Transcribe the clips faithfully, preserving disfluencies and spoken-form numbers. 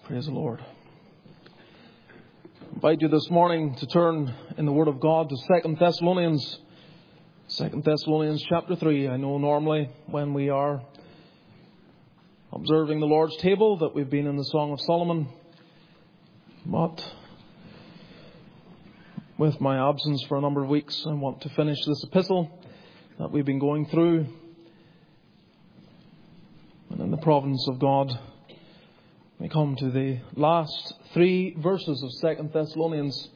Praise the Lord. I invite you this morning to turn in the Word of God to Second Thessalonians. Second Thessalonians chapter three. I know normally when we are observing the Lord's table that we've been in the Song of Solomon. But with my absence for a number of weeks, I want to finish this epistle that we've been going through. And in the providence of God, we come to the last three verses of Second Thessalonians.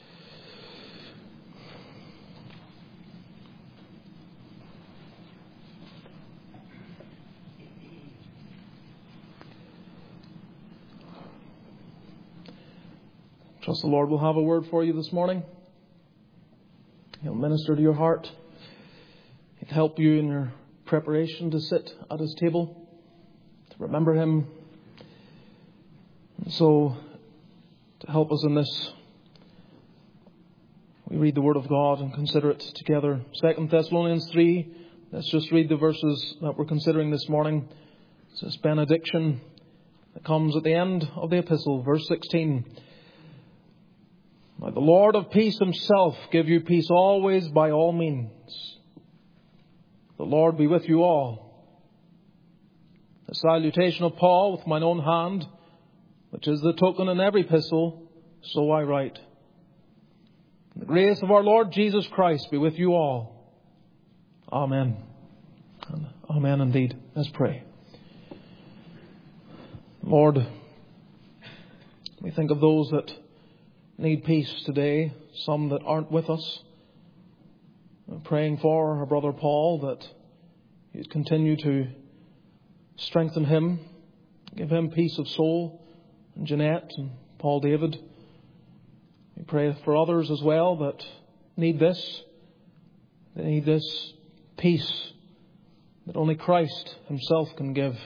Trust the Lord will have a word for you this morning. He'll minister to your heart. He'll help you in your preparation to sit at His table, to remember Him. And so, to help us in this, we read the Word of God and consider it together. Second Thessalonians three, let's just read the verses that we're considering this morning. It's this benediction that comes at the end of the epistle, verse sixteen. Now the Lord of peace Himself give you peace always by all means. The Lord be with you all. The salutation of Paul with mine own hand, which is the token in every epistle, so I write. The grace of our Lord Jesus Christ be with you all. Amen. And amen indeed. Let's pray. Lord, we think of those that need peace today, some that aren't with us. I'm praying for our brother Paul that You'd continue to strengthen him, give him peace of soul, and Jeanette and Paul David. We pray for others as well that need this. They need this peace that only Christ Himself can give.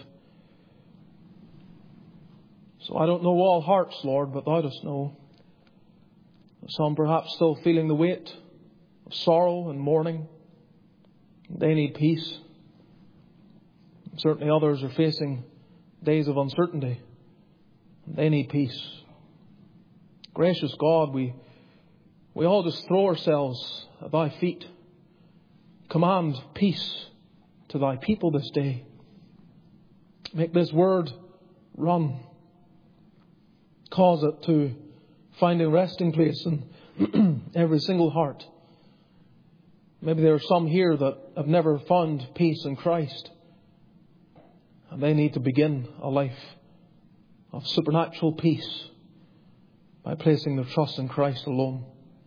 So I don't know all hearts, Lord, but Thou dost know. Some perhaps still feeling the weight of sorrow and mourning. They need peace. Certainly others are facing days of uncertainty. They need peace. Gracious God, we we all just throw ourselves at Thy feet. Command peace to Thy people this day. Make this word run. Cause it to find a resting place in every single heart. Maybe there are some here that have never found peace in Christ. And they need to begin a life of supernatural peace by placing their trust in Christ alone.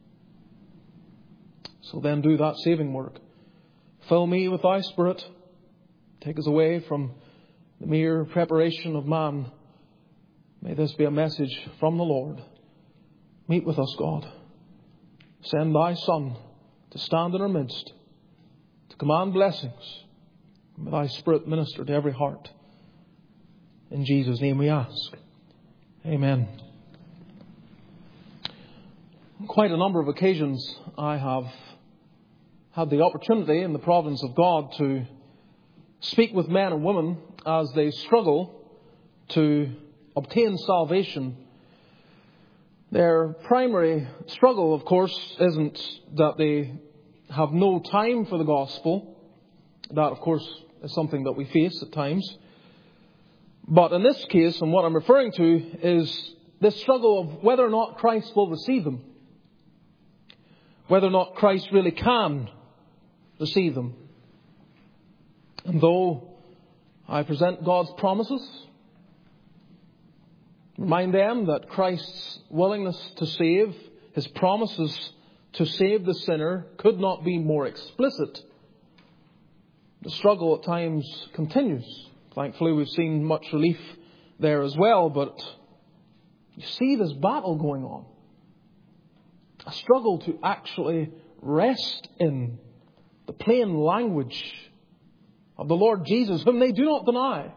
So then do that saving work. Fill me with Thy Spirit. Take us away from the mere preparation of man. May this be a message from the Lord. Meet with us, God. Send Thy Son to stand in our midst, to command blessings. May Thy Spirit minister to every heart. In Jesus' name we ask. Amen. On quite a number of occasions I have had the opportunity in the providence of God to speak with men and women as they struggle to obtain salvation. Their primary struggle, of course, isn't that they have no time for the gospel. That, of course, is something that we face at times. But in this case, and what I'm referring to, is this struggle of whether or not Christ will receive them. Whether or not Christ really can receive them. And though I present God's promises, remind them that Christ's willingness to save, His promises to save the sinner, could not be more explicit. The struggle at times continues. Thankfully, we've seen much relief there as well, but you see this battle going on. A struggle to actually rest in the plain language of the Lord Jesus, whom they do not deny.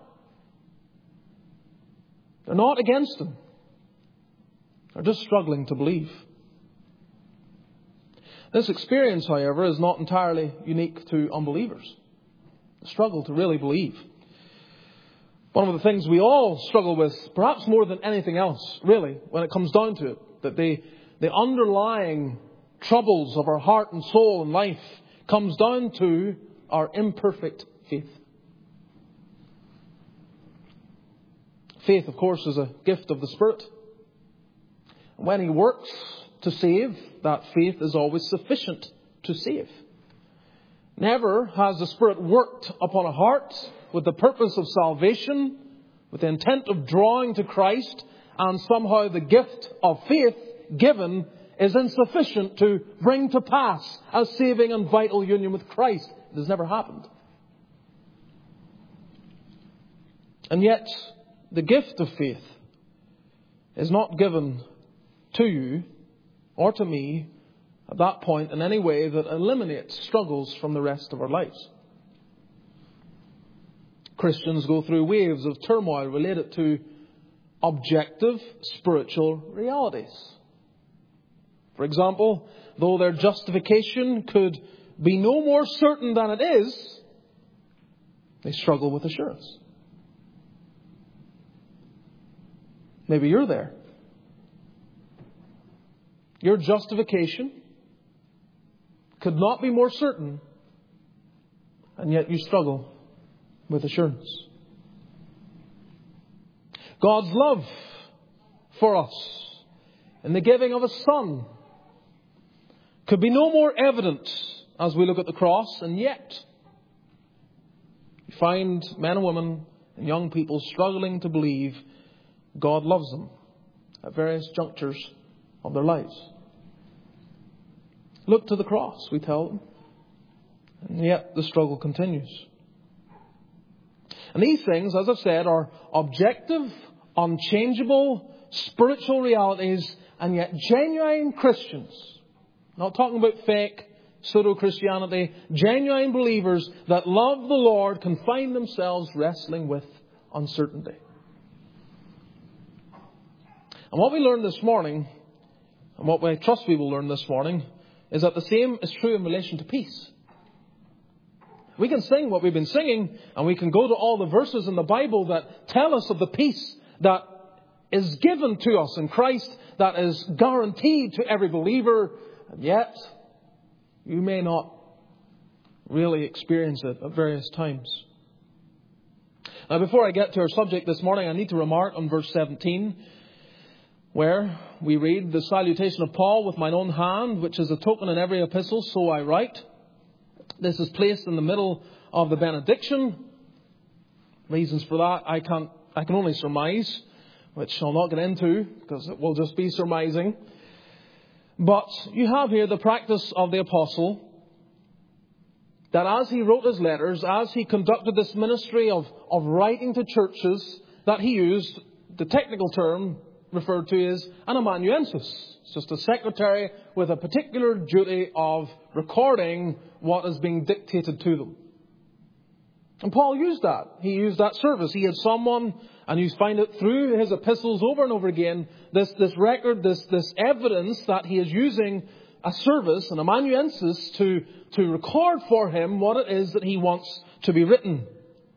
They're not against Him. They're just struggling to believe. This experience, however, is not entirely unique to unbelievers. The struggle to really believe. One of the things we all struggle with, perhaps more than anything else, really, when it comes down to it, that the, the underlying troubles of our heart and soul and life comes down to our imperfect faith. Faith, of course, is a gift of the Spirit. When He works to save, that faith is always sufficient to save. Never has the Spirit worked upon a heart with the purpose of salvation, with the intent of drawing to Christ, and somehow the gift of faith given is insufficient to bring to pass a saving and vital union with Christ. It has never happened. And yet, the gift of faith is not given to you or to me at that point in any way that eliminates struggles from the rest of our lives. Christians go through waves of turmoil related to objective spiritual realities. For example, though their justification could be no more certain than it is, they struggle with assurance. Maybe you're there. Your justification could not be more certain, and yet you struggle with assurance. God's love for us in the giving of a Son could be no more evident as we look at the cross, and yet you find men and women and young people struggling to believe God loves them at various junctures of their lives. Look to the cross, we tell them. And yet the struggle continues. And these things, as I've said, are objective, unchangeable, spiritual realities, and yet genuine Christians, not talking about fake pseudo-Christianity, genuine believers that love the Lord can find themselves wrestling with uncertainty. And what we learned this morning, and what I trust we will learn this morning, is that the same is true in relation to peace. We can sing what we've been singing, and we can go to all the verses in the Bible that tell us of the peace that is given to us in Christ, that is guaranteed to every believer, and yet you may not really experience it at various times. Now, before I get to our subject this morning, I need to remark on verse seventeen, where we read, "The salutation of Paul with mine own hand, which is a token in every epistle, so I write." This is placed in the middle of the benediction. Reasons for that I can't, I can only surmise, which I'll not get into because it will just be surmising. But you have here the practice of the apostle, that as he wrote his letters, as he conducted this ministry of, of writing to churches, that he used the technical term referred to as an amanuensis. It's just a secretary with a particular duty of recording what is being dictated to them. And Paul used that. He used that service. He had someone, and you find it through his epistles over and over again, this, this record, this, this evidence that he is using a service, an amanuensis, to, to record for him what it is that he wants to be written.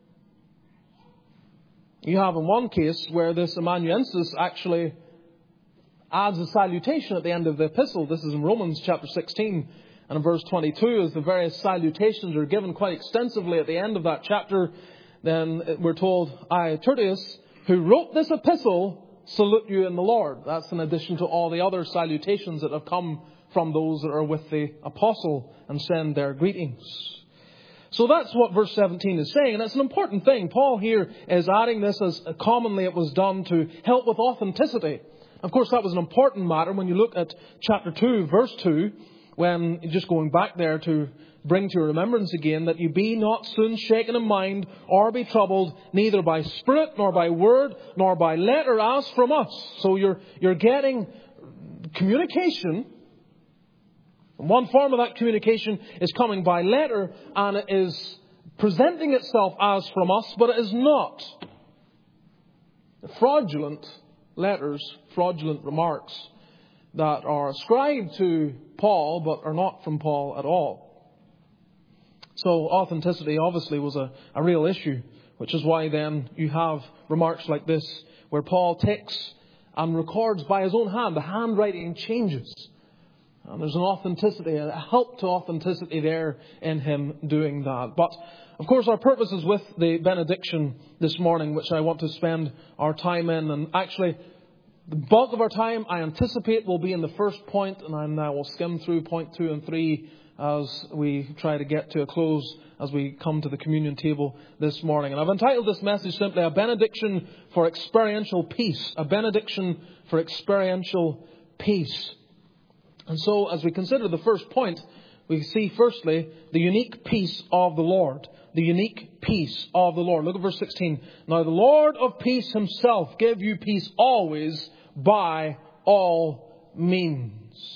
You have in one case where this amanuensis actually adds a salutation at the end of the epistle. This is in Romans chapter sixteen. And in verse twenty-two, as the various salutations are given quite extensively at the end of that chapter, then we're told, "I, Tertius, who wrote this epistle, salute you in the Lord." That's in addition to all the other salutations that have come from those that are with the apostle and send their greetings. So that's what verse seventeen is saying, and it's an important thing. Paul here is adding this as commonly it was done to help with authenticity. Of course, that was an important matter when you look at chapter two, verse two, when, just going back there to bring to your remembrance again, that you be not soon shaken in mind or be troubled, neither by spirit, nor by word, nor by letter as from us. So you're, you're getting communication. One form of that communication is coming by letter, and it is presenting itself as from us, but it is not. Fraudulent letters, fraudulent remarks that are ascribed to Paul, but are not from Paul at all. So authenticity obviously was a, a real issue Which is why then you have remarks like this, where Paul takes and records by his own hand. The handwriting changes. And there's an authenticity, a help to authenticity there in him doing that. But, of course, our purpose is with the benediction this morning, which I want to spend our time in. And actually, the bulk of our time, I anticipate, will be in the first point, and I will skim through point two and three as we try to get to a close as we come to the communion table this morning. And I've entitled this message simply, A Benediction for Experiential Peace. A Benediction for Experiential Peace. And so, as we consider the first point, we see firstly the unique peace of the Lord. The unique peace of the Lord. Look at verse sixteen. Now the Lord of peace himself give you peace always by all means.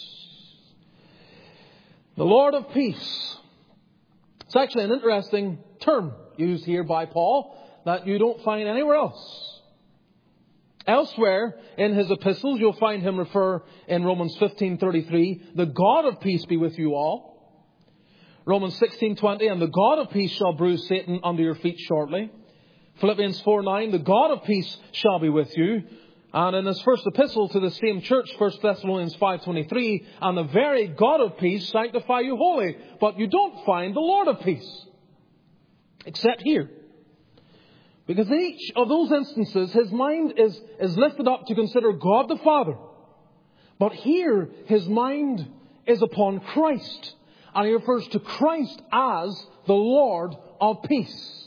The Lord of peace. It's actually an interesting term used here by Paul that you don't find anywhere else. Elsewhere in his epistles, you'll find him refer in Romans fifteen thirty-three, the God of peace be with you all. Romans sixteen twenty, and the God of peace shall bruise Satan under your feet shortly. Philippians four nine, the God of peace shall be with you. And in his first epistle to the same church, First Thessalonians five twenty-three, and the very God of peace sanctify you wholly. But you don't find the Lord of peace. Except here. Because in each of those instances, his mind is, is lifted up to consider God the Father. But here, his mind is upon Christ. And he refers to Christ as the Lord of peace.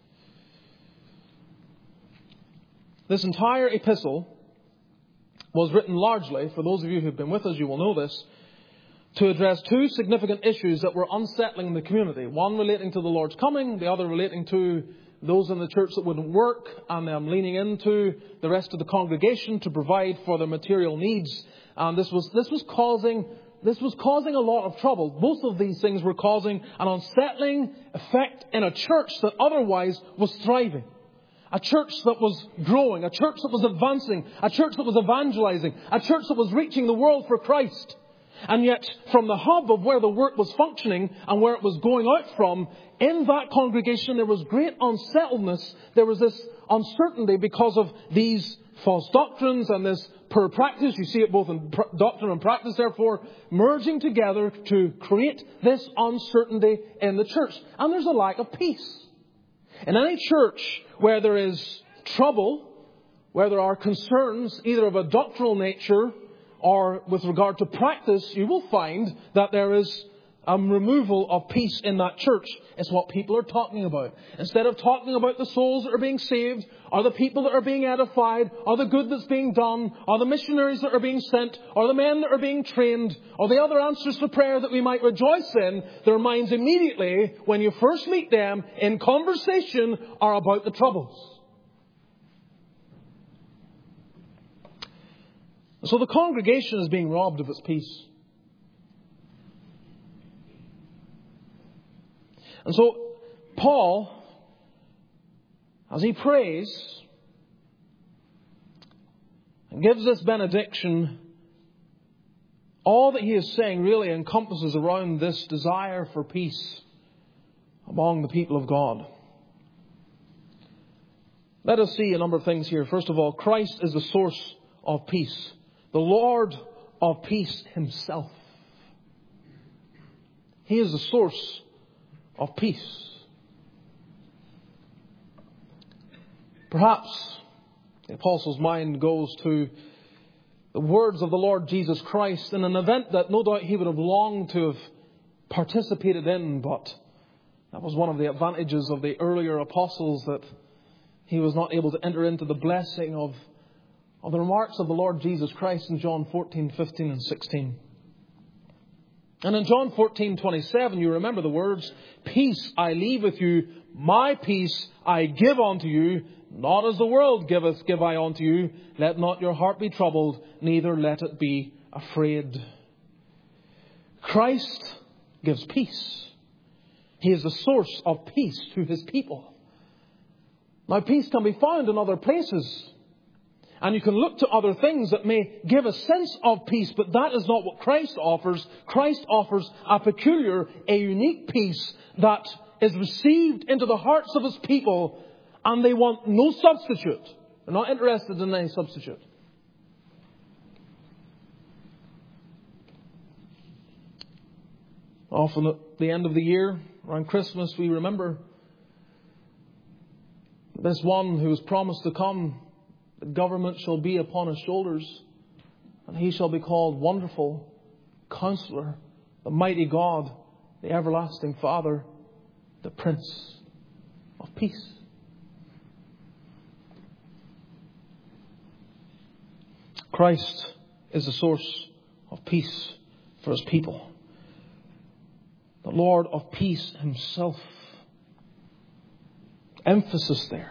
This entire epistle was written largely, for those of you who have been with us, you will know this, to address two significant issues that were unsettling the community. One relating to the Lord's coming, the other relating to those in the church that wouldn't work, and them leaning into the rest of the congregation to provide for their material needs. And this was this was causing this was causing a lot of trouble. Both of these things were causing an unsettling effect in a church that otherwise was thriving. A church that was growing, a church that was advancing, a church that was evangelizing, a church that was reaching the world for Christ. And yet, from the hub of where the work was functioning and where it was going out from, in that congregation there was great unsettledness. There was this uncertainty because of these false doctrines and this poor practice. You see it both in doctrine and practice, therefore, merging together to create this uncertainty in the church. And there's a lack of peace. In any church where there is trouble, where there are concerns either of a doctrinal nature or with regard to practice, you will find that there is a removal of peace in that church. It's what people are talking about. Instead of talking about the souls that are being saved, or the people that are being edified, or the good that's being done, or the missionaries that are being sent, or the men that are being trained, or the other answers to prayer that we might rejoice in, their minds immediately, when you first meet them, in conversation, are about the troubles. So the congregation is being robbed of its peace. And so Paul, as he prays and gives this benediction, all that he is saying really encompasses around this desire for peace among the people of God. Let us see a number of things here. First of all, Christ is the source of peace. The Lord of peace himself. He is the source of peace. Perhaps the apostle's mind goes to the words of the Lord Jesus Christ in an event that no doubt he would have longed to have participated in, but that was one of the advantages of the earlier apostles, that he was not able to enter into the blessing of, of the remarks of the Lord Jesus Christ in John fourteen, fifteen and sixteen. And in John fourteen, twenty-seven, you remember the words, "Peace I leave with you, my peace I give unto you. Not as the world giveth, give I unto you. Let not your heart be troubled, neither let it be afraid." Christ gives peace. He is the source of peace to his people. Now, peace can be found in other places. And you can look to other things that may give a sense of peace, but that is not what Christ offers. Christ offers a peculiar, a unique peace that is received into the hearts of his people And they want no substitute. They're not interested in any substitute. Often at the end of the year, around Christmas, we remember this one who was promised to come. The government shall be upon his shoulders, and he shall be called Wonderful, Counselor, the Mighty God, the Everlasting Father, the Prince of Peace. Christ is the source of peace for His people. The Lord of peace Himself. Emphasis there.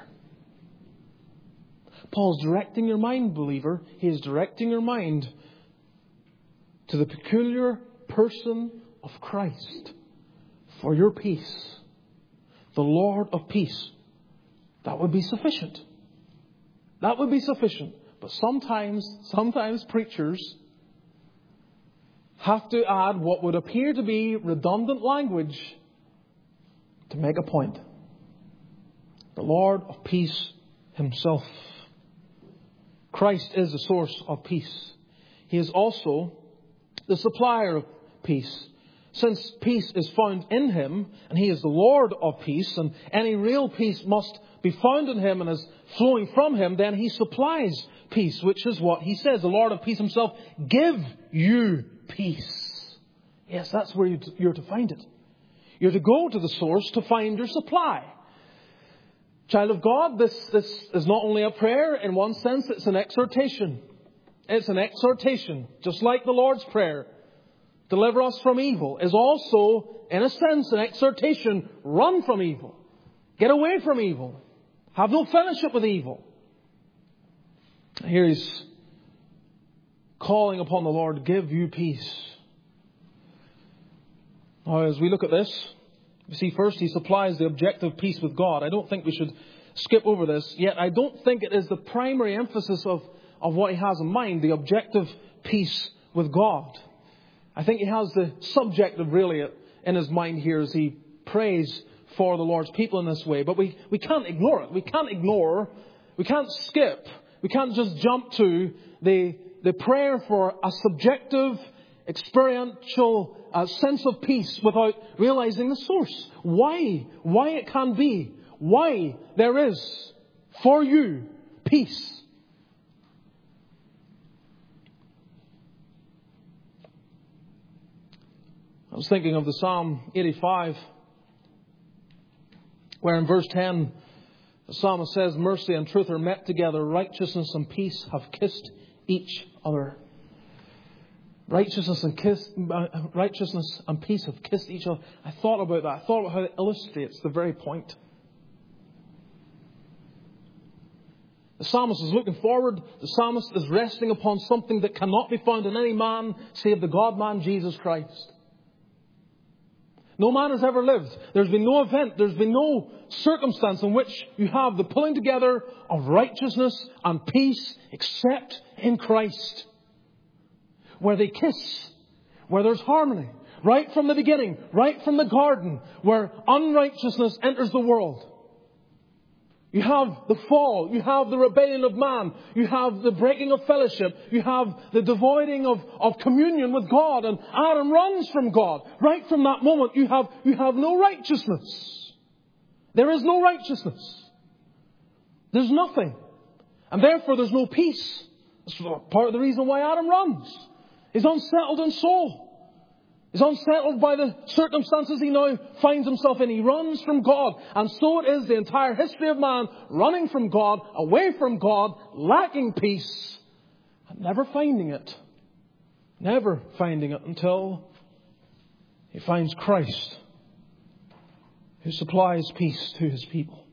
Paul's directing your mind, believer. He is directing your mind to the peculiar person of Christ for your peace. The Lord of peace. That would be sufficient. That would be sufficient. But sometimes, sometimes preachers have to add what would appear to be redundant language to make a point. The Lord of peace Himself. Christ is the source of peace. He is also the supplier of peace. Since peace is found in Him, and He is the Lord of peace, and any real peace must be found in Him and is flowing from Him, then He supplies peace, which is what He says. The Lord of peace Himself give you peace. Yes, that's where you're to find it. You're to go to the source to find your supply. Child of God, this, this is not only a prayer. In one sense, it's an exhortation. It's an exhortation. Just like the Lord's Prayer, deliver us from evil, is also, in a sense, an exhortation. Run from evil. Get away from evil. Have no fellowship with evil. Here He's calling upon the Lord, give you peace. Now, as we look at this, you see, first He supplies the objective peace with God. I don't think we should skip over this. Yet I don't think it is the primary emphasis of, of what He has in mind, the objective peace with God. I think He has the subjective really in His mind here as He prays for the Lord's people in this way. But we, we can't ignore it. We can't ignore, we can't skip, we can't just jump to the, the prayer for a subjective, experiential uh, sense of peace without realizing the source. Why? Why it can be. Why there is for you peace. I was thinking of the Psalm eighty-five, where in verse ten, the psalmist says, mercy and truth are met together. Righteousness and peace have kissed each other. Righteousness and kiss, uh, righteousness and peace have kissed each other. I thought about that. I thought about how it illustrates the very point. The psalmist is looking forward. The psalmist is resting upon something that cannot be found in any man save the God-man Jesus Christ. No man has ever lived. There's been no event. There's been no circumstance in which you have the pulling together of righteousness and peace except in Christ. Where they kiss, where there's harmony, right from the beginning, right from the garden, where unrighteousness enters the world. You have the fall, you have the rebellion of man, you have the breaking of fellowship, you have the devoiding of, of communion with God, and Adam runs from God. Right from that moment, you have, you have no righteousness. There is no righteousness. There's nothing. And therefore there's no peace. That's part of the reason why Adam runs. He's unsettled in soul. He's unsettled by the circumstances he now finds himself in. He runs from God. And so it is the entire history of man, running from God, away from God, lacking peace, and never finding it. Never finding it until he finds Christ, who supplies peace to His people.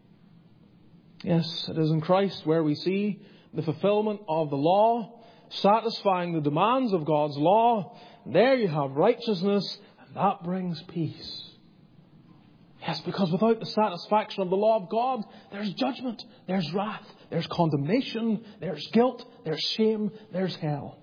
Yes, it is in Christ where we see the fulfillment of the law, satisfying the demands of God's law. There you have righteousness, and that brings peace. Yes, because without the satisfaction of the law of God, there's judgment, there's wrath, there's condemnation, there's guilt, there's shame, there's hell.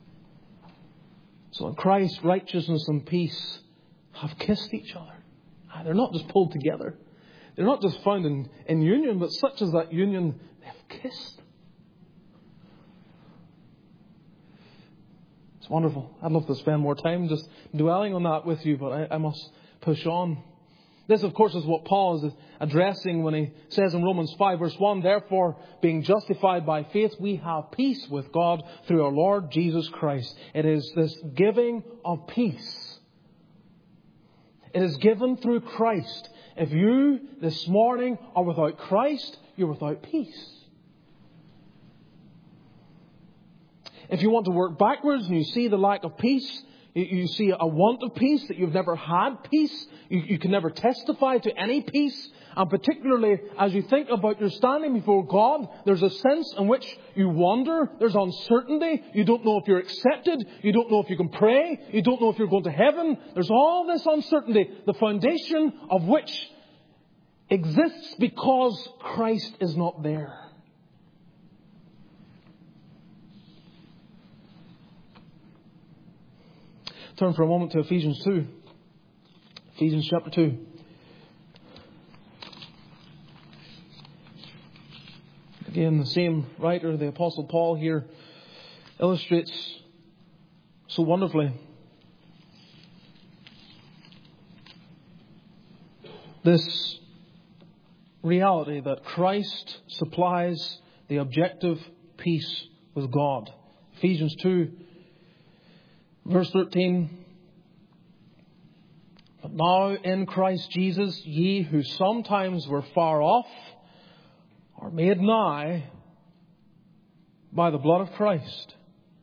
So in Christ, righteousness and peace have kissed each other. They're not just pulled together. They're not just found in, in union, but such as that union, they've kissed. It's wonderful. I'd love to spend more time just dwelling on that with you, but I, I must push on. This, of course, is what Paul is addressing when he says in Romans five, verse one, therefore, being justified by faith, we have peace with God through our Lord Jesus Christ. It is this giving of peace. It is given through Christ. If you this morning are without Christ, you're without peace. If you want to work backwards and you see the lack of peace, you see a want of peace, that you've never had peace, you, you can never testify to any peace, and particularly as you think about your standing before God, there's a sense in which you wonder, there's uncertainty, you don't know if you're accepted, you don't know if you can pray, you don't know if you're going to heaven, there's all this uncertainty, the foundation of which exists because Christ is not there. Turn for a moment to Ephesians two. Ephesians chapter two. Again, the same writer, the Apostle Paul, here illustrates so wonderfully this reality that Christ supplies the objective peace with God. Ephesians two. Verse thirteen, but now in Christ Jesus, ye who sometimes were far off are made nigh by the blood of Christ.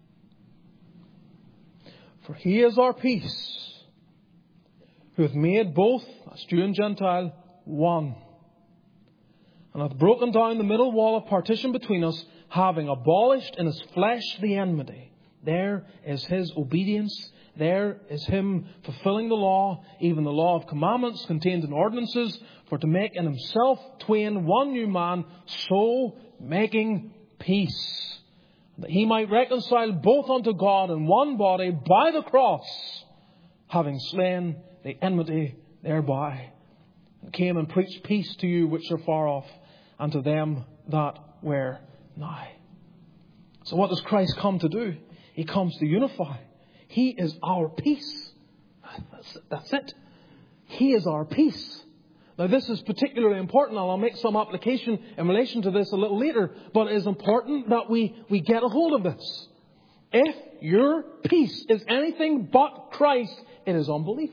For he is our peace, who hath made both, that's Jew and Gentile, one, and hath broken down the middle wall of partition between us, having abolished in his flesh the enmity. There is his obedience. There is him fulfilling the law, even the law of commandments contained in ordinances, for to make in himself twain one new man, so making peace, that he might reconcile both unto God in one body by the cross, having slain the enmity thereby, and came and preached peace to you which are far off, and to them that were nigh. So what does Christ come to do? He comes to unify. He is our peace. That's, that's it. He is our peace. Now this is particularly important, and I'll make some application in relation to this a little later, but it is important that we, we get a hold of this. If your peace is anything but Christ, it is unbelief.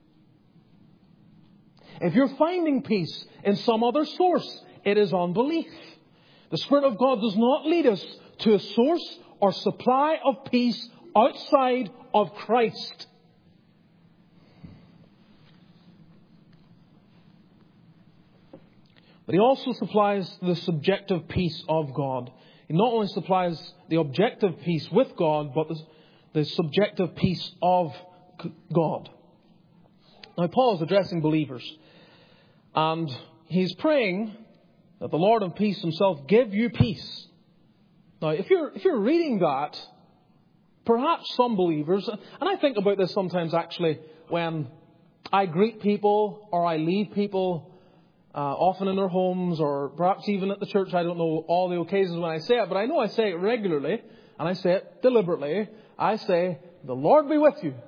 If you're finding peace in some other source, it is unbelief. The Spirit of God does not lead us to a source or supply of peace outside of Christ. But he also supplies the subjective peace of God. He not only supplies the objective peace with God, but the, the subjective peace of God. Now, Paul is addressing believers, and he's praying that the Lord of peace himself give you peace. Now, if you're, if you're reading that, perhaps some believers, and I think about this sometimes actually when I greet people or I leave people, uh, often in their homes or perhaps even at the church. I don't know all the occasions when I say it, but I know I say it regularly, and I say it deliberately. I say, the Lord be with you.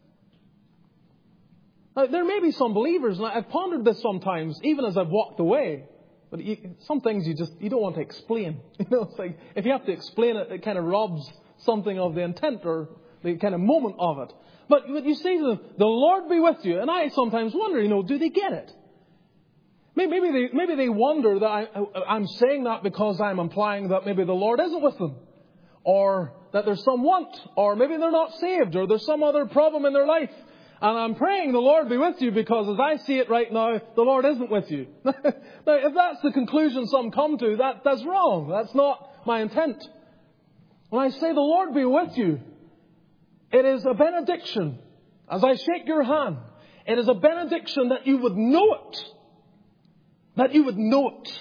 Now, there may be some believers, and I've pondered this sometimes, even as I've walked away. But you, some things you just, you don't want to explain. You know, it's like, if you have to explain it, it kind of robs something of the intent or the kind of moment of it. But, but you say to them, the Lord be with you. And I sometimes wonder, you know, do they get it? Maybe, maybe they, maybe they wonder that I, I'm saying that because I'm implying that maybe the Lord isn't with them. Or that there's some want. Or maybe they're not saved. Or there's some other problem in their life. And I'm praying the Lord be with you because as I see it right now, the Lord isn't with you. Now, if that's the conclusion some come to, that, that's wrong. That's not my intent. When I say the Lord be with you, it is a benediction. As I shake your hand, it is a benediction that you would know it. That you would know it.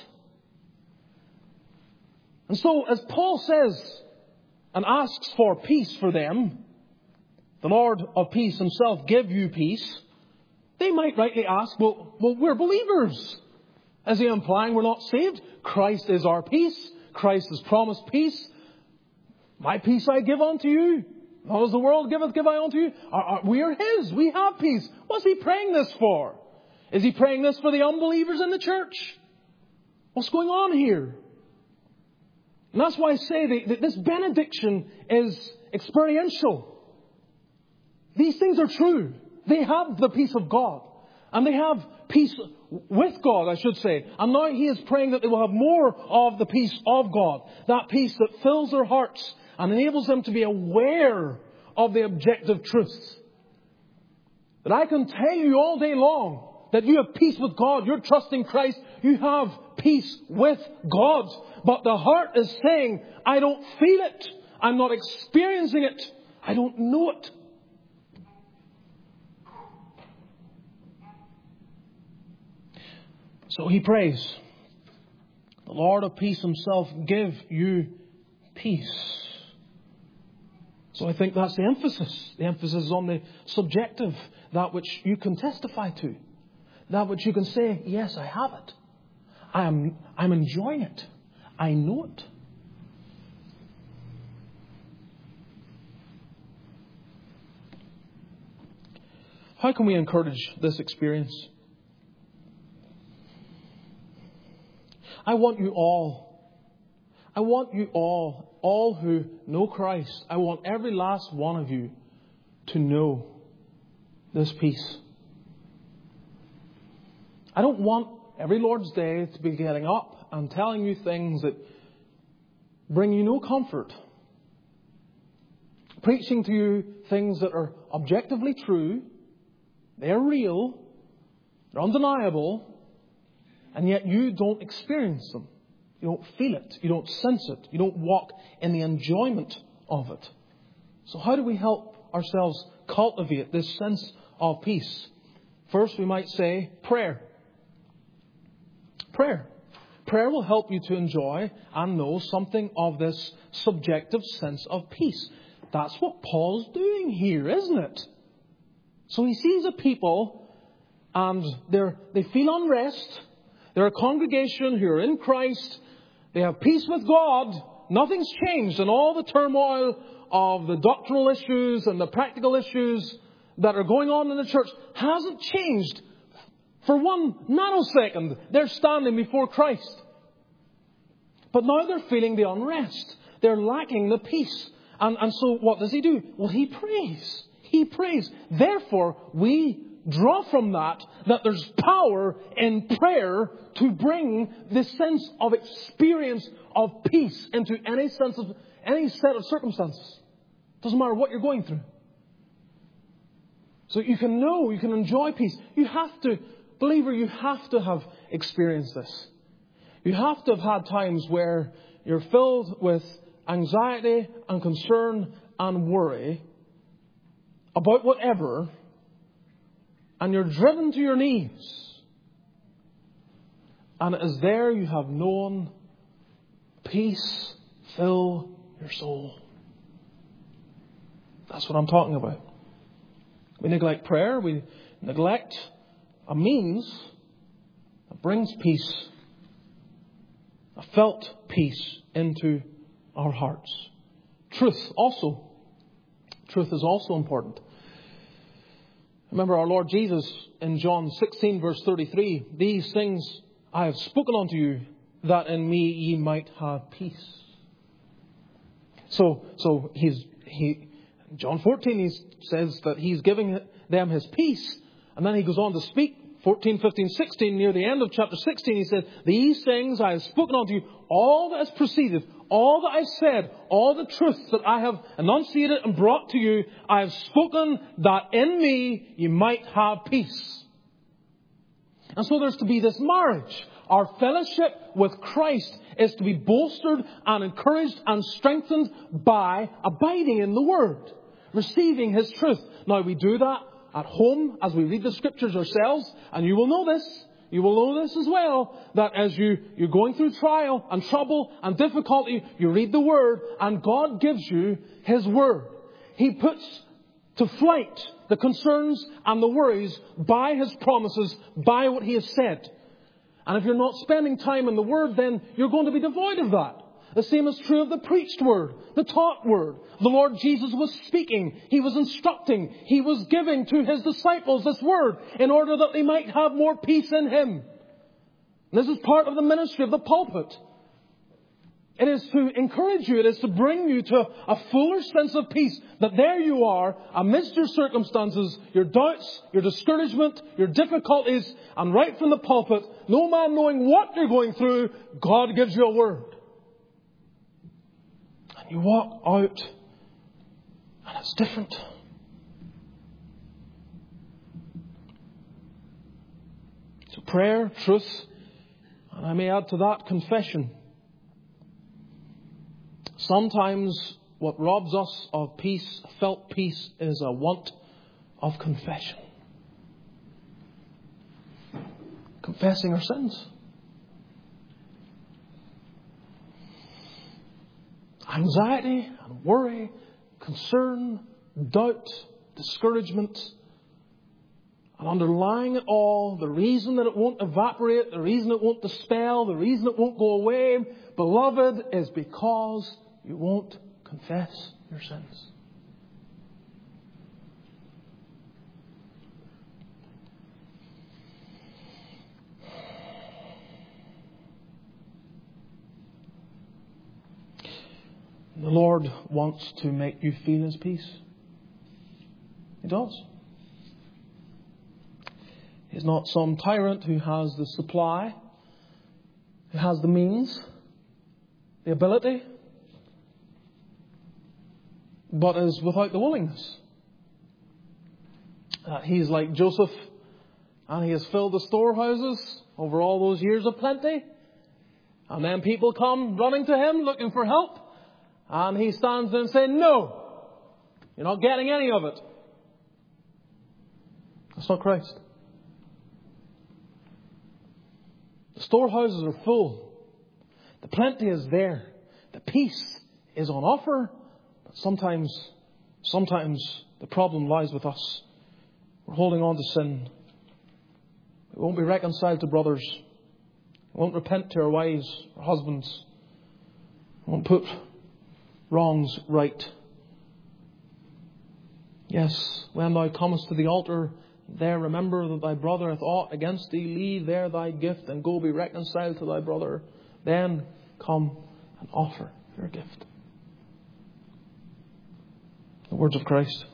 And so, as Paul says and asks for peace for them, the Lord of peace himself give you peace, They might rightly ask, well, well, we're believers. Is he implying we're not saved? Christ is our peace. Christ has promised peace. My peace I give unto you. Not as the world giveth, give I unto you. Are, are, we are His. We have peace. What's He praying this for? Is He praying this for the unbelievers in the church? What's going on here? And that's why I say that this benediction is experiential. These things are true. They have the peace of God. And they have peace with God, I should say. And now He is praying that they will have more of the peace of God. That peace that fills their hearts and enables them to be aware of the objective truths. That I can tell you all day long that you have peace with God. You're trusting Christ. You have peace with God. But the heart is saying, I don't feel it. I'm not experiencing it. I don't know it. So he prays, the Lord of peace Himself give you peace. So I think that's the emphasis. The emphasis is on the subjective, that which you can testify to. That which you can say, yes, I have it. I am, I'm enjoying it. I know it. How can we encourage this experience? I want you all, I want you all, all who know Christ, I want every last one of you to know this peace. I don't want every Lord's Day to be getting up and telling you things that bring you no comfort. Preaching to you things that are objectively true, they're real, they're undeniable, and yet you don't experience them. You don't feel it. You don't sense it. You don't walk in the enjoyment of it. So how do we help ourselves cultivate this sense of peace? First, we might say prayer. Prayer. Prayer will help you to enjoy and know something of this subjective sense of peace. That's what Paul's doing here, isn't it? So he sees a people and they're, they feel unrest. They're a congregation who are in Christ. They have peace with God. Nothing's changed in all the turmoil of the doctrinal issues and the practical issues that are going on in the church. Hasn't changed for one nanosecond. They're standing before Christ. But now they're feeling the unrest. They're lacking the peace. And, and so what does he do? Well, he prays. He prays. Therefore, we draw from that that there's power in prayer to bring this sense of experience of peace into any sense of any set of circumstances. Doesn't matter what you're going through. So you can know, you can enjoy peace. You have to, believer, you have to have experienced this. You have to have had times where you're filled with anxiety and concern and worry about whatever, and you're driven to your knees. And it is there you have known peace fill your soul. That's what I'm talking about. We neglect prayer. We neglect a means that brings peace, a felt peace into our hearts. Truth also. Truth is also important. Remember our Lord Jesus in John sixteen verse thirty-three. These things I have spoken unto you, that in me ye might have peace. So, so he's, he, John fourteen, he says that he's giving them his peace. And then he goes on to speak, fourteen, fifteen, sixteen, near the end of chapter sixteen, he says, these things I have spoken unto you, all that has proceeded, all that I said, all the truths that I have enunciated and brought to you, I have spoken that in me you might have peace. And so there's to be this marriage. Our fellowship with Christ is to be bolstered and encouraged and strengthened by abiding in the Word, receiving His truth. Now we do that at home as we read the Scriptures ourselves, and you will know this. You will know this as well, that as you, you're going through trial and trouble and difficulty, you read the Word and God gives you His Word. He puts to flight the concerns and the worries by His promises, by what He has said. And if you're not spending time in the Word, then you're going to be devoid of that. The same is true of the preached Word, the taught Word. The Lord Jesus was speaking. He was instructing. He was giving to His disciples this Word in order that they might have more peace in Him. And this is part of the ministry of the pulpit. It is to encourage you. It is to bring you to a fuller sense of peace. That there you are, amidst your circumstances, your doubts, your discouragement, your difficulties, and right from the pulpit, no man knowing what you're going through, God gives you a word. And you walk out, and it's different. So prayer, truth, and I may add to that, confession. Sometimes what robs us of peace, felt peace, is a want of confession. Confessing our sins. Anxiety and worry, concern, doubt, discouragement. And underlying it all, the reason that it won't evaporate, the reason it won't dispel, the reason it won't go away, beloved, is because you won't confess your sins. The Lord wants to make you feel His peace. He does. He's not some tyrant who has the supply, who has the means, the ability, but is without the willingness. Uh, he's like Joseph, and he has filled the storehouses over all those years of plenty. And then people come running to him looking for help. And he stands there and says, no, you're not getting any of it. That's not Christ. The storehouses are full. The plenty is there. The peace is on offer. But sometimes, sometimes the problem lies with us. We're holding on to sin. We won't be reconciled to brothers. We won't repent to our wives, our husbands. We won't put wrongs right. Yes, when thou comest to the altar, there remember that thy brother hath aught against thee. Leave there thy gift and go be reconciled to thy brother. Then come and offer your gift. The words of Christ.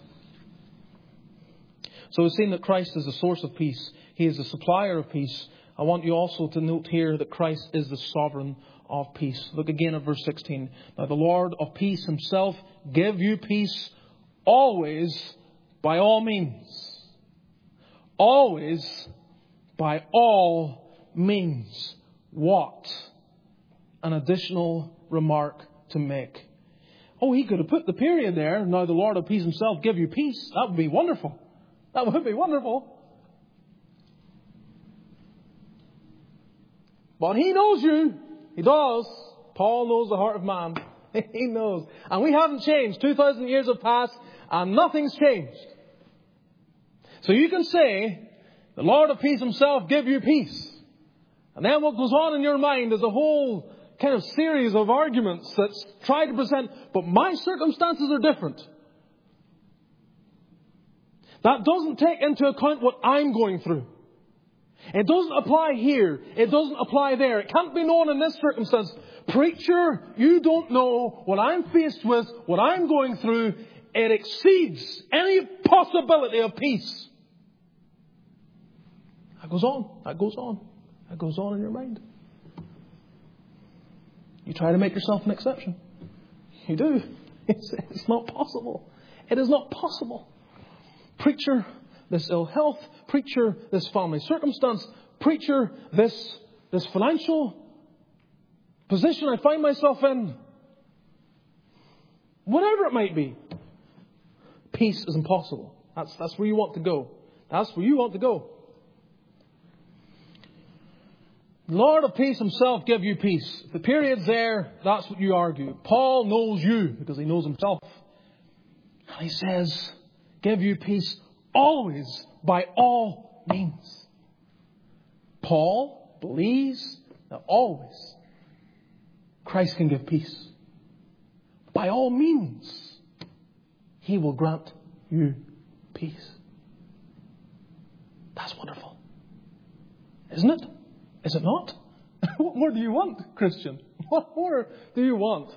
So we've seen that Christ is the source of peace. He is the supplier of peace. I want you also to note here that Christ is the sovereign of peace. Look again at verse sixteen. Now the Lord of peace Himself give you peace always by all means. Always by all means. What an additional remark to make. Oh, he could have put the period there. Now the Lord of peace Himself give you peace. That would be wonderful. That would be wonderful. But He knows you. He does. Paul knows the heart of man. He knows. And we haven't changed. two thousand years have passed and nothing's changed. So you can say, the Lord of peace Himself give you peace. And then what goes on in your mind is a whole kind of series of arguments that try to present, but my circumstances are different. That doesn't take into account what I'm going through. It doesn't apply here. It doesn't apply there. It can't be known in this circumstance. Preacher, you don't know what I'm faced with, what I'm going through. It exceeds any possibility of peace. That goes on. That goes on. That goes on in your mind. You try to make yourself an exception. You do. It's, it's not possible. It is not possible. Preacher, this ill health. Preacher, this family circumstance. Preacher, this, this financial position I find myself in. Whatever it might be. Peace is impossible. That's, that's where you want to go. That's where you want to go. The Lord of peace Himself give you peace. If the period's there, that's what you argue. Paul knows you because he knows himself. And he says, give you peace always, by all means. Paul believes that always Christ can give peace. By all means, He will grant you peace. That's wonderful. Isn't it? Is it not? What more do you want, Christian? What more do you want?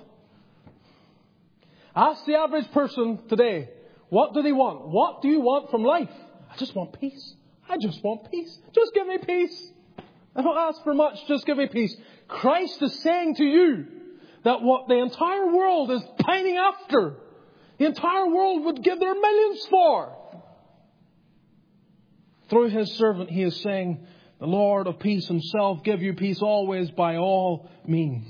Ask the average person today, what do they want? What do you want from life? I just want peace. I just want peace. Just give me peace. I don't ask for much. Just give me peace. Christ is saying to you that what the entire world is pining after, the entire world would give their millions for. Through His servant, He is saying, the Lord of peace Himself give you peace always, by all means.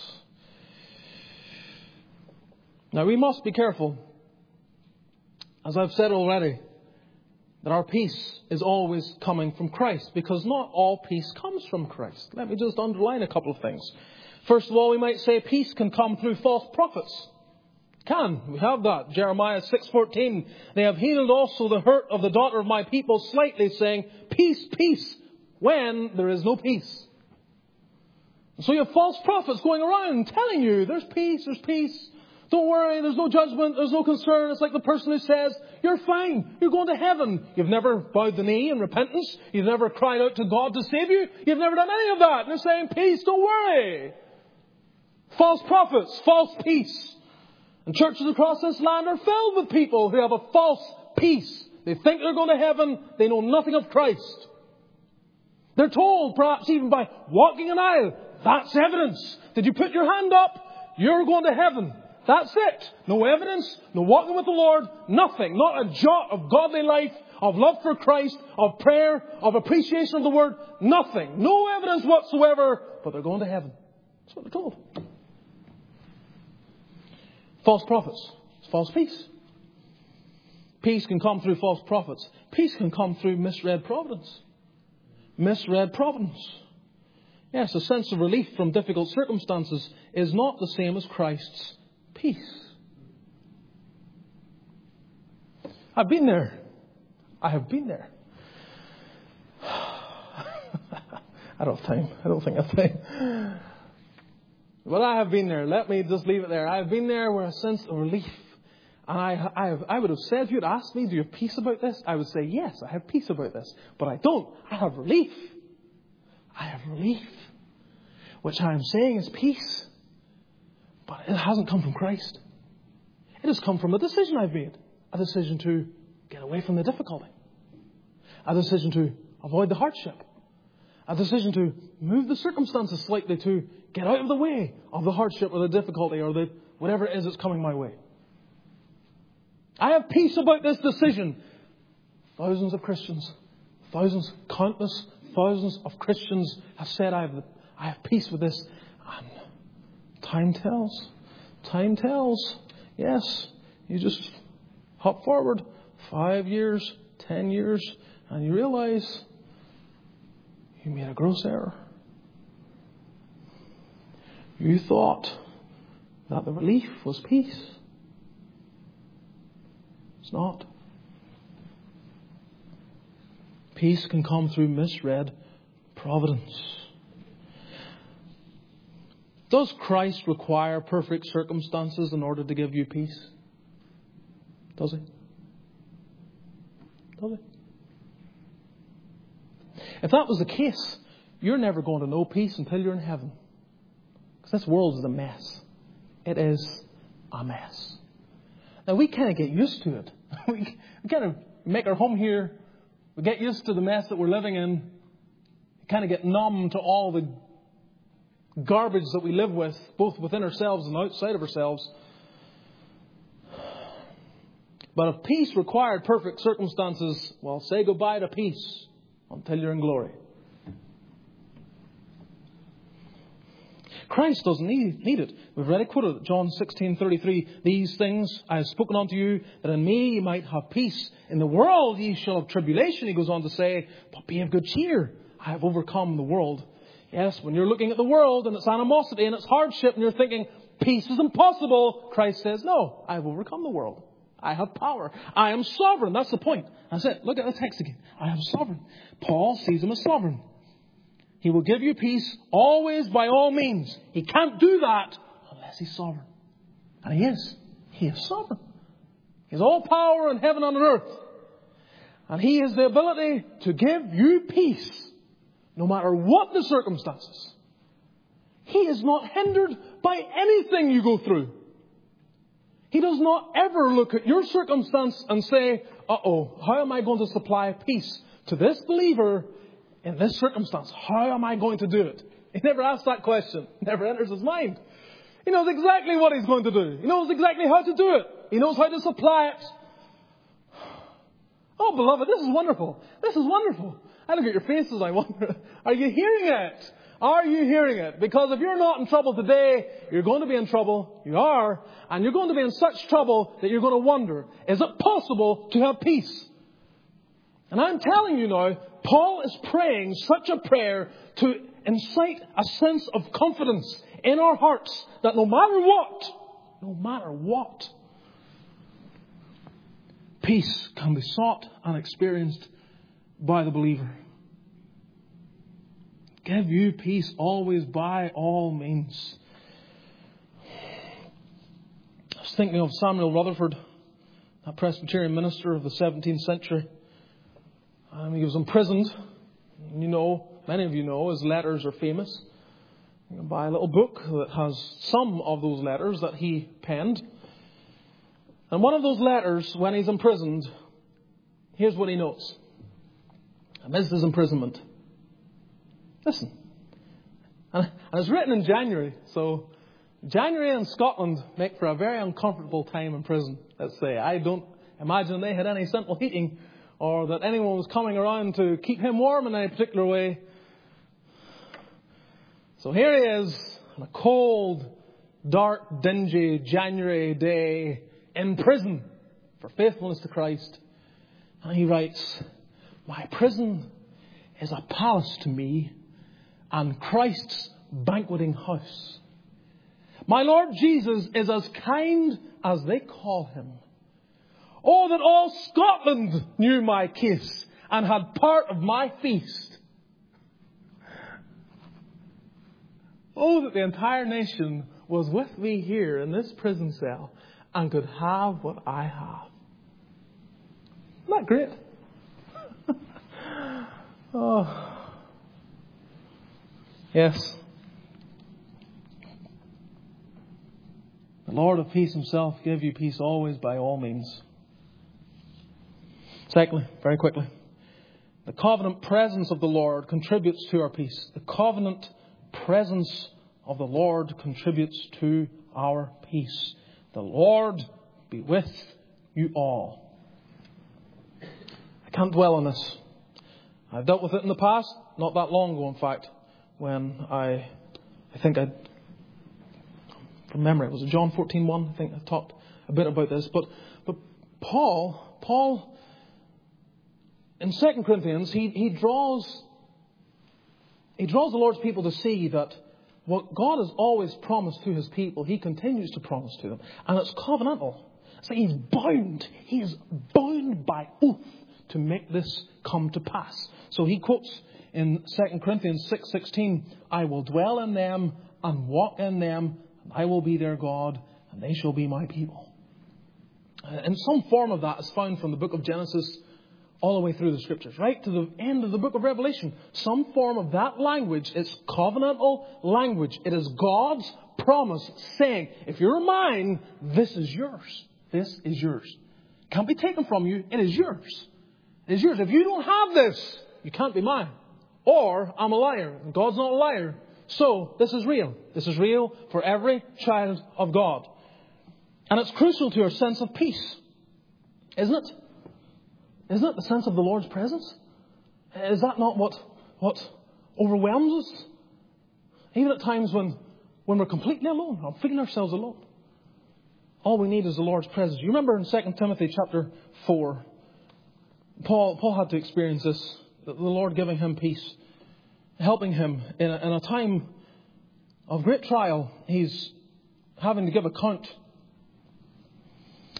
Now we must be careful, as I've said already, that our peace is always coming from Christ, because not all peace comes from Christ. Let me just underline a couple of things. First of all, we might say peace can come through false prophets. Can. We have that. Jeremiah six fourteen. They have healed also the hurt of the daughter of my people slightly, saying, peace, peace, when there is no peace. So you have false prophets going around telling you there's peace, there's peace. Don't worry, there's no judgment, there's no concern. It's like the person who says, you're fine, you're going to heaven. You've never bowed the knee in repentance. You've never cried out to God to save you. You've never done any of that. And they're saying, peace, don't worry. False prophets, false peace. And churches across this land are filled with people who have a false peace. They think they're going to heaven. They know nothing of Christ. They're told, perhaps even by walking an aisle, that's evidence. Did you put your hand up? You're going to heaven. That's it. No evidence, no walking with the Lord, nothing. Not a jot of godly life, of love for Christ, of prayer, of appreciation of the Word. Nothing. No evidence whatsoever, but they're going to heaven. That's what they're told. False prophets. It's false peace. Peace can come through false prophets. Peace can come through misread providence. Misread providence. Yes, a sense of relief from difficult circumstances is not the same as Christ's peace. I've been there. I have been there. I don't have time. I don't think I have time. But I have been there. Let me just leave it there. I have been there where a sense of relief. And I, I, have, I would have said, if you'd asked me, do you have peace about this? I would say, yes, I have peace about this. But I don't. I have relief. I have relief. Which I am saying is peace. But it hasn't come from Christ. It has come from a decision I've made. A decision to get away from the difficulty. A decision to avoid the hardship. A decision to move the circumstances slightly to get out of the way of the hardship or the difficulty or the whatever it is that's coming my way. I have peace about this decision. Thousands of Christians, thousands, countless thousands of Christians have said, I have, I have peace with this. And time tells. Time tells. Yes, you just hop forward five years, ten years, and you realize you made a gross error. You thought that the relief was peace. It's not. Peace can come through misread providence. Does Christ require perfect circumstances in order to give you peace? Does He? Does He? If that was the case, you're never going to know peace until you're in heaven. Because this world is a mess. It is a mess. Now, we kind of get used to it. we, we kind of make our home here. We get used to the mess that we're living in. We kind of get numb to all the garbage that we live with, both within ourselves and outside of ourselves. But if peace required perfect circumstances, well, say goodbye to peace until you're in glory. Christ doesn't need, need it. We've already quoted it, John sixteen thirty-three. These things I have spoken unto you, that in me ye might have peace. In the world ye shall have tribulation, he goes on to say, but be of good cheer. I have overcome the world. Yes, when you're looking at the world and its animosity and its hardship and you're thinking, peace is impossible, Christ says, no, I have overcome the world. I have power. I am sovereign. That's the point. That's it. Look at the text again. I am sovereign. Paul sees him as sovereign. He will give you peace always by all means. He can't do that unless he's sovereign. And he is. He is sovereign. He has all power in heaven and on earth. And he has the ability to give you peace no matter what the circumstances. He is not hindered by anything you go through. He does not ever look at your circumstance and say, uh-oh, how am I going to supply peace to this believer in this circumstance? How am I going to do it? He never asks that question. It never enters his mind. He knows exactly what he's going to do. He knows exactly how to do it. He knows how to supply it. Oh, beloved, this is wonderful. This is wonderful. I look at your faces, I wonder, are you hearing it? Are you hearing it? Because if you're not in trouble today, you're going to be in trouble. You are. And you're going to be in such trouble that you're going to wonder, is it possible to have peace? And I'm telling you now, Paul is praying such a prayer to incite a sense of confidence in our hearts that no matter what, no matter what, peace can be sought and experienced by the believer. Give you peace always by all means. I was thinking of Samuel Rutherford, a Presbyterian minister of the seventeenth century. Um, he was imprisoned. You know, many of you know, his letters are famous. You can buy a little book that has some of those letters that he penned. And one of those letters, when he's imprisoned, here's what he notes. Amidst his imprisonment. Listen. And it's written in January. So January in Scotland make for a very uncomfortable time in prison, let's say. I don't imagine they had any central heating or that anyone was coming around to keep him warm in any particular way. So here he is on a cold, dark, dingy January day in prison for faithfulness to Christ. And he writes, my prison is a palace to me and Christ's banqueting house. My Lord Jesus is as kind as they call him. Oh, that all Scotland knew my case and had part of my feast. Oh, that the entire nation was with me here in this prison cell and could have what I have. Isn't that great? Oh. Yes. The Lord of peace himself give you peace always by all means. Secondly, very quickly, the covenant presence of the Lord contributes to our peace. The covenant presence of the Lord contributes to our peace. The Lord be with you all. I can't dwell on this. I've dealt with it in the past, not that long ago, in fact, when I, I think I, from memory, was it John fourteen one? I think I talked a bit about this. But, but Paul, Paul, in Second Corinthians, he, he draws, he draws the Lord's people to see that what God has always promised to his people, he continues to promise to them. And it's covenantal. It's like he's bound. He is bound by oath to make this come to pass. So he quotes in Second Corinthians six sixteen, I will dwell in them and walk in them, and I will be their God, and they shall be my people. And some form of that is found from the book of Genesis all the way through the Scriptures, right to the end of the book of Revelation. Some form of that language is covenantal language. It is God's promise saying, if you're mine, this is yours. This is yours. Can't be taken from you. It is yours. It is yours. If you don't have this, you can't be mine. Or I'm a liar. And God's not a liar. So this is real. This is real for every child of God. And it's crucial to our sense of peace. Isn't it? Isn't it the sense of the Lord's presence? Is that not what, what overwhelms us? Even at times when, when we're completely alone, or feeling ourselves alone. All we need is the Lord's presence. You remember in Second Timothy chapter four, Paul, Paul had to experience this. The Lord giving him peace. Helping him in a, in a time of great trial. He's having to give account.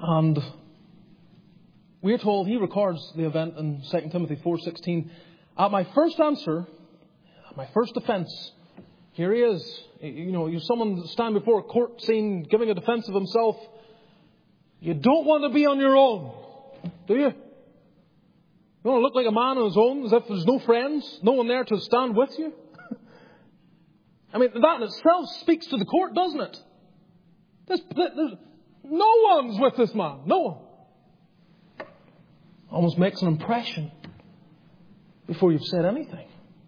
And we're told, he records the event in Second Timothy four sixteen. At my first answer, at my first defence, here he is. You know, you're someone standing before a court scene giving a defence of himself. You don't want to be on your own, do you? You want to look like a man on his own, as if there's no friends, no one there to stand with you? I mean, that in itself speaks to the court, doesn't it? There's, there's, no one's with this man. No one. Almost makes an impression before you've said anything.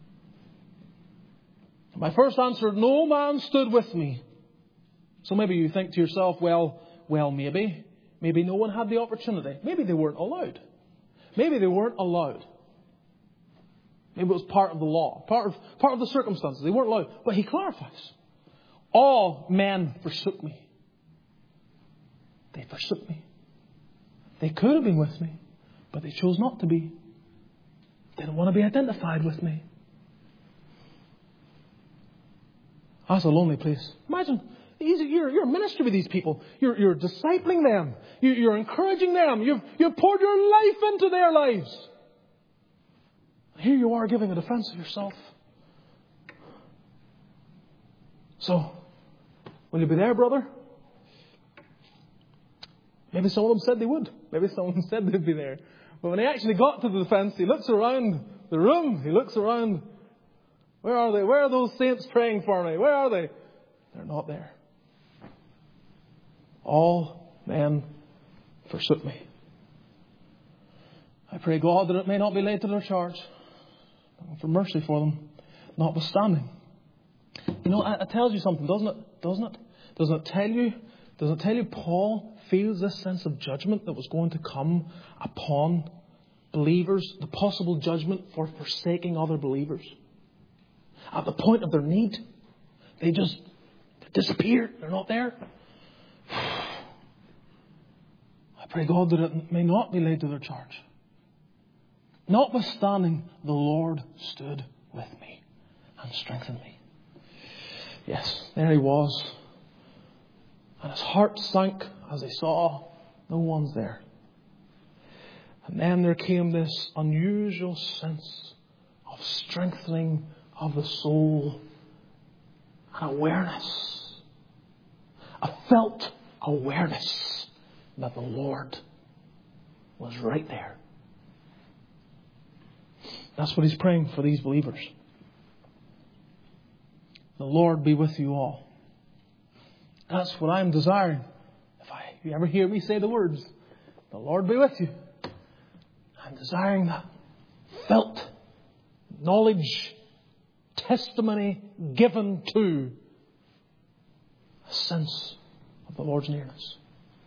My first answer, no man stood with me. So maybe you think to yourself, well, well, maybe. Maybe no one had the opportunity. Maybe they weren't allowed. Maybe they weren't allowed. Maybe it was part of the law, part of, part of the circumstances. They weren't allowed. But he clarifies. All men forsook me. They forsook me. They could have been with me, but they chose not to be. They didn't want to be identified with me. That's a lonely place. Imagine, you're, you're a minister with these people. You're, you're discipling them. You're, you're encouraging them. You've, you've poured your life into their lives. Here you are giving a defense of yourself. So, will you be there, brother? Maybe some of them said they would. Maybe some of them said they'd be there. But when he actually got to the defense, he looks around the room. He looks around. Where are they? Where are those saints praying for me? Where are they? They're not there. All men forsook me. I pray God that it may not be laid to their charge. For mercy for them, notwithstanding. You know, it tells you something, doesn't it? Doesn't it? Doesn't it tell you? Doesn't it tell you Paul feels this sense of judgment that was going to come upon believers, the possible judgment for forsaking other believers. At the point of their need, they just disappear. They're not there. I pray God that it may not be laid to their charge. Notwithstanding, the Lord stood with me and strengthened me. Yes, there he was. And his heart sank as he saw no one's there. And then there came this unusual sense of strengthening of the soul and awareness. A felt awareness that the Lord was right there. That's what he's praying for these believers. The Lord be with you all. That's what I'm desiring. If, I, if you ever hear me say the words, the Lord be with you. I'm desiring that felt knowledge, testimony given to a sense of the Lord's nearness.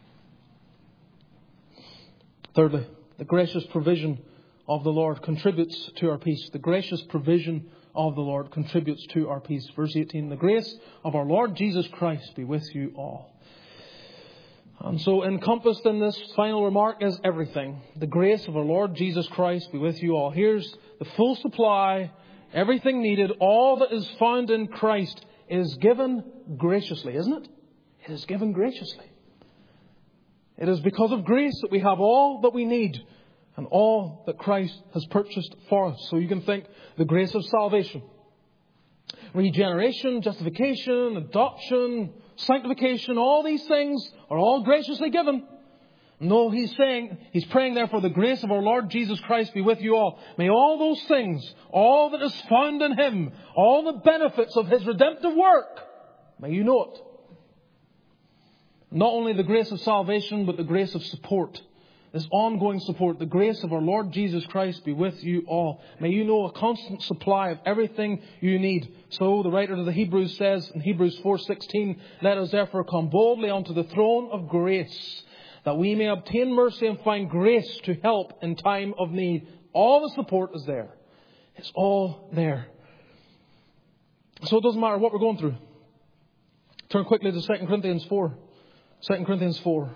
Thirdly, the gracious provision of the Lord contributes to our peace. The gracious provision of the Lord contributes to our peace. Verse eighteen, the grace of our Lord Jesus Christ be with you all. And so encompassed in this final remark is everything. The grace of our Lord Jesus Christ be with you all. Here's the full supply, everything needed, all that is found in Christ is given graciously, isn't it? It is given graciously. It is because of grace that we have all that we need and all that Christ has purchased for us. So you can think the grace of salvation, regeneration, justification, adoption, sanctification, all these things are all graciously given. No, he's saying, he's praying there for the grace of our Lord Jesus Christ be with you all. May all those things, all that is found in Him, all the benefits of His redemptive work, may you know it. Not only the grace of salvation, but the grace of support. This ongoing support, the grace of our Lord Jesus Christ be with you all. May you know a constant supply of everything you need. So the writer to the Hebrews says in Hebrews four sixteen, let us therefore come boldly unto the throne of grace, that we may obtain mercy and find grace to help in time of need. All the support is there. It's all there. So it doesn't matter what we're going through. Turn quickly to Second Corinthians four. Second Corinthians four.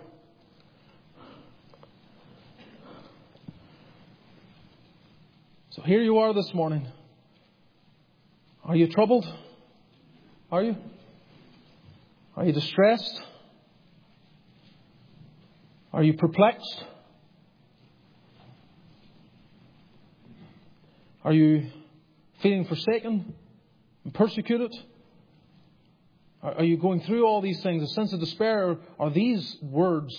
So here you are this morning. Are you troubled? Are you? Are you distressed? Are you perplexed? Are you feeling forsaken and persecuted? Are you going through all these things? A sense of despair? Are these words,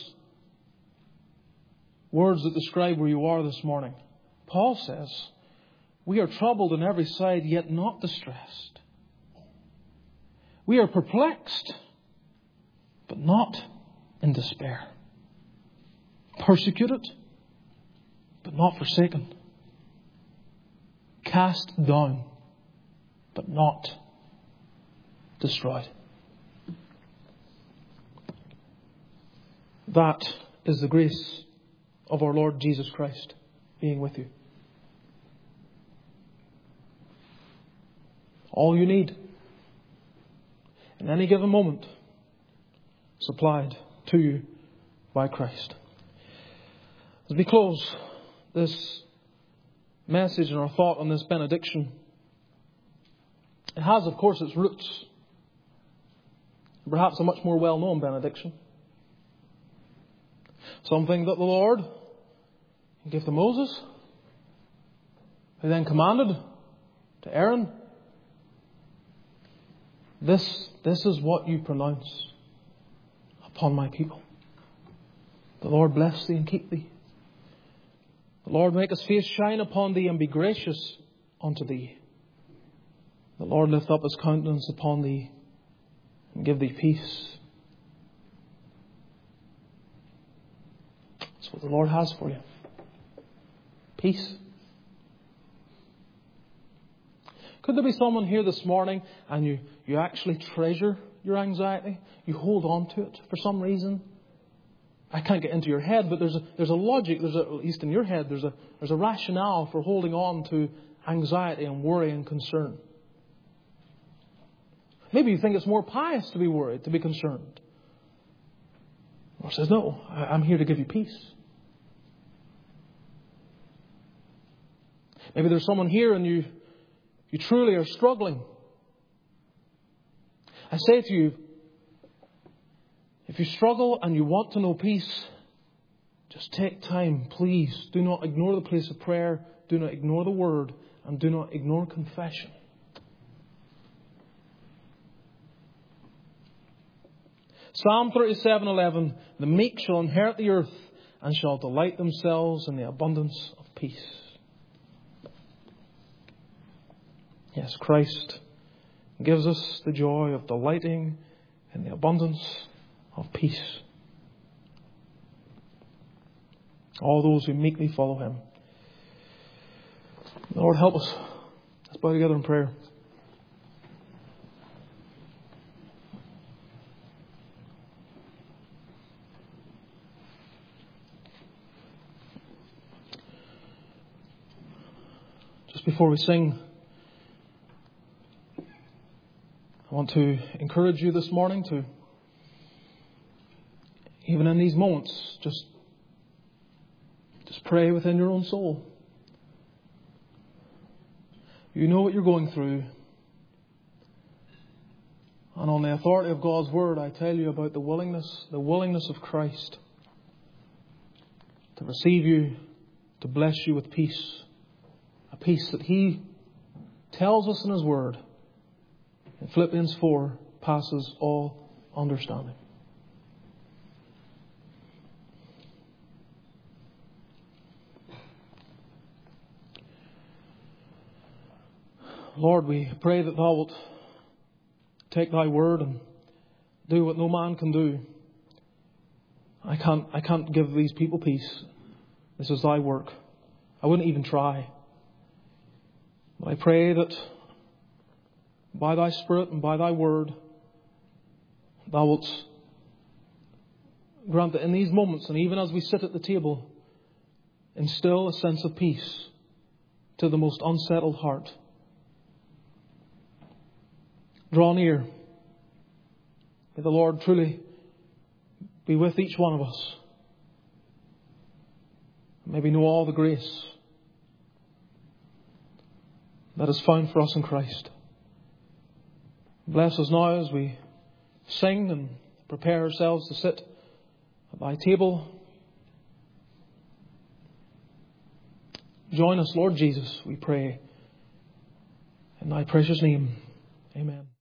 words that describe where you are this morning? Paul says, we are troubled on every side, yet not distressed. We are perplexed, but not in despair. Persecuted, but not forsaken. Cast down, but not destroyed. That is the grace of our Lord Jesus Christ being with you. All you need in any given moment supplied to you by Christ. As we close this message and our thought on this benediction, it has, of course, its roots. Perhaps a much more well-known benediction. Something that the Lord gave to Moses, who then commanded to Aaron. This, this is what you pronounce upon my people. The Lord bless thee and keep thee. The Lord make his face shine upon thee and be gracious unto thee. The Lord lift up his countenance upon thee and give thee peace. That's what the Lord has for you. Peace. Could there be someone here this morning and you, you actually treasure your anxiety? You hold on to it for some reason? I can't get into your head, but there's a, there's a logic, there's a, at least in your head, there's a, there's a rationale for holding on to anxiety and worry and concern. Maybe you think it's more pious to be worried, to be concerned. Or says, no, I'm here to give you peace. Maybe there's someone here and you, you truly are struggling. I say to you, if you struggle and you want to know peace, just take time, please. Do not ignore the place of prayer. Do not ignore the word. And do not ignore confession. Psalm thirty-seven eleven. The meek shall inherit the earth and shall delight themselves in the abundance of peace. Yes, Christ gives us the joy of delighting in the abundance of peace. All those who meekly follow him. Lord, help us. Let's bow together in prayer. Just before we sing, I want to encourage you this morning to, even in these moments, just, just pray within your own soul. You know what you're going through. And on the authority of God's word, I tell you about the willingness, the willingness of Christ to receive you, to bless you with peace. A peace that he tells us in his word in Philippians four passes all understanding. Lord, we pray that thou wilt take thy word and do what no man can do. I can't, I can't give these people peace. This is thy work. I wouldn't even try. But I pray that by thy Spirit and by thy word, thou wilt grant that in these moments, and even as we sit at the table, instill a sense of peace to the most unsettled heart. Draw near. May the Lord truly be with each one of us. May we know all the grace that is found for us in Christ. Bless us now as we sing and prepare ourselves to sit at thy table. Join us, Lord Jesus, we pray. In thy precious name, amen.